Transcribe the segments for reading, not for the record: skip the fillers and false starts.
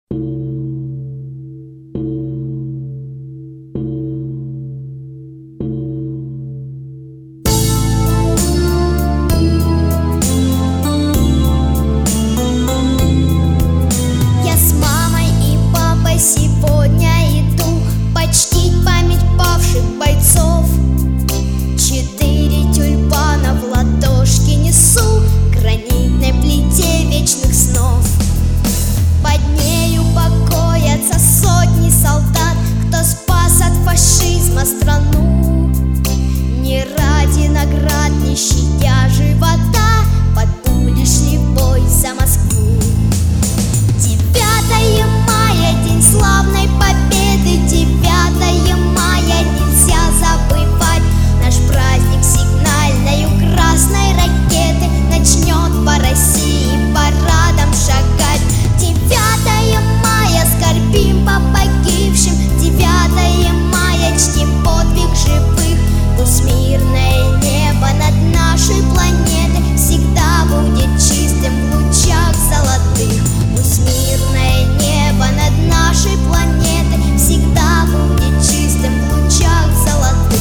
Сегодня иду почтить память павших бойцов. 4 тюльпана в ладошке несу к гранитной плите вечных снов. Под нею покоятся сотни солдат, кто спас от фашизма страну. Не ради наград, не щадя живота, под пули шли в бой за Москву. 9 мая, день славной победы, 9 мая нельзя забывать. Наш праздник сигнальною красной ракеты начнет по России парадом шагать. 9 мая скорбим по погибшим, 9 мая чтим подвиг живых. Пусть мирное небо над нашей планетой всегда будет чистым в лучах золотых. Пусть мирное небо над нашей планетой всегда будет чистым в лучах золотых.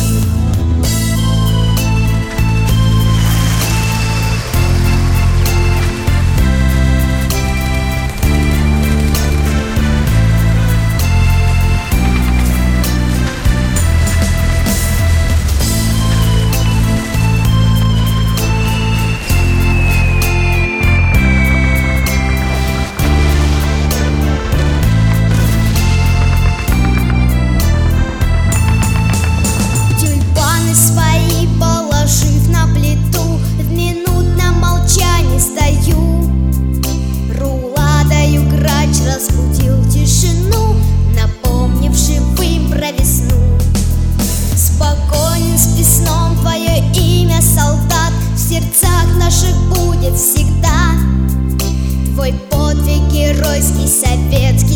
Разбудил тишину, напомнив живым про весну. Спокоен спи сном, твое имя, солдат, в сердцах наших будет всегда. Твой подвиг геройский, советский